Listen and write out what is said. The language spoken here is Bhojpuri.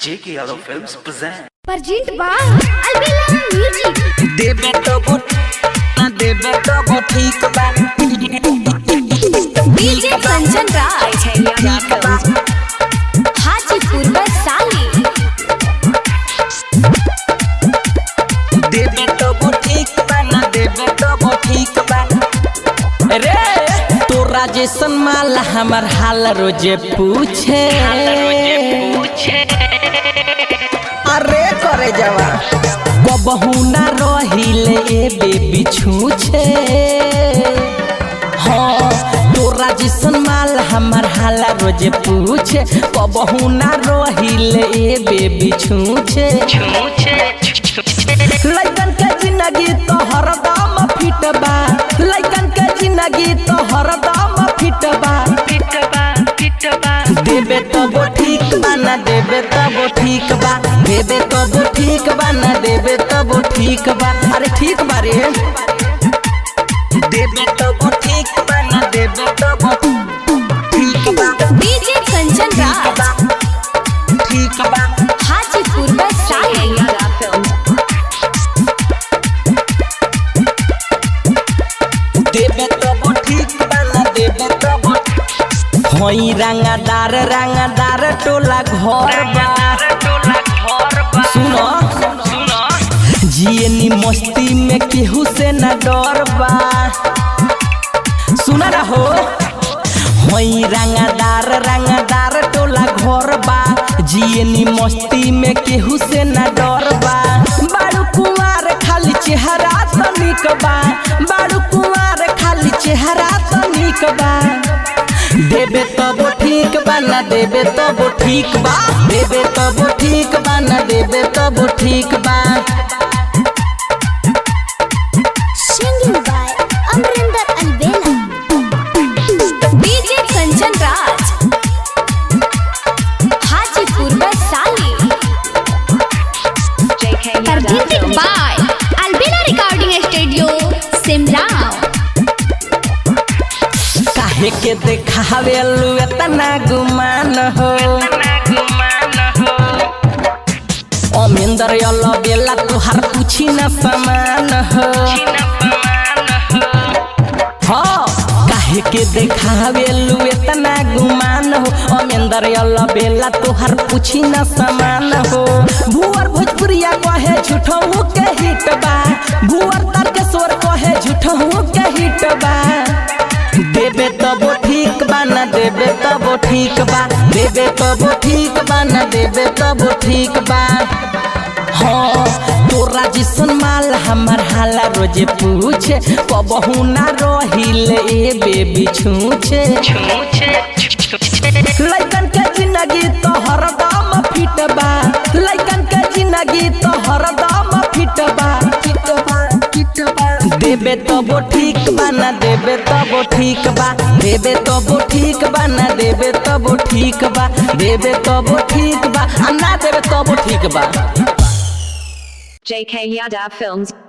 J.K. Yadav Films present. Present by Albela Music. देबे तो गुट ना देबे तो गुट ठीक बा DJ Kanchan Raj, Hajipur Vaishali. देबे तो गुट ठीक बा ना देबे तो गुट ठीक बा रे तो राजेशन माल हमर हाल रोजे पूछे अरे करे जवा कबहू ना रहिले ए बेबी छूछे हाँ तो राजेशन माल हमर हाल रोजे पूछे कबहू ना रहिले ए बेबी छूछे लइकन के जिंदगी तो हरदम फिट बा लइकन के जिंदगी तो हरदम फिट बा देबे तो वो ठीक बा ना देबे तो वो ठीक बा देबे तो वो ठीक बा ना देबे तो वो ठीक बा अरे ठीक बा रे देबे तो वो ठीक बा ना देबे तो वो ठीक बा DJ Kanchan Raj, ठीक बा हाजीपुर वैशाली। देबे तो वो ठीक बा ना देबे तो वो होई रंगदार टोला घर बा सुनो जियनी मस्ती में केहू से न डर बा सुना रहो होई रंगदार टोला घर बा जियनी मस्ती में केहू से न डर बा बाड़ू कुंवार खाली चेहरा तो निक बा बाड़ू कुंवार खाली चेहरा तो निक बा देबे तो वो ठीक बा ना देबे तो वो ठीक बा देबे तो वो ठीक बा ना देबे तो वो ठीक बा Singing by Amrinder Albela. DJ Kanchan Raj, Hajipur Vaishali. Presented by Albela Recording Studio, Simla। काहे के देखावे लू इतना गुमान हो अमेंदर यलो बेला तुहार पूछी न समान हो हाँ काहे के देखावे लू इतना गुमान हो अमेंदर यलो बेला तुहार पूछी न समान हो भुवर भोजपुरिया कहे झूठों के हिट बा भुवर तारकेश्वर कहे झूठों के हिट बा देबे तो वो ठीक बा ना देबे तो वो ठीक बा देबे तो वो ठीक बा ना देबे तो वो ठीक बा हाँ तो राजेशन माल हमर हाला रोजे पूछे कबहू ना रहिले ए बेबी छूछे लइकन के जिंदगी तो हरदम फिट बा लइकन के जिंदगी तो हरदम फिट बा देबे तो वो ठीक बा ना देबे तो वो ठीक बा देबे तो वो ठीक बा ना देबे तो वो ठीक बा देबे तो वो ठीक बा ना देबे तो वो ठीक बा J.K. Yadav Films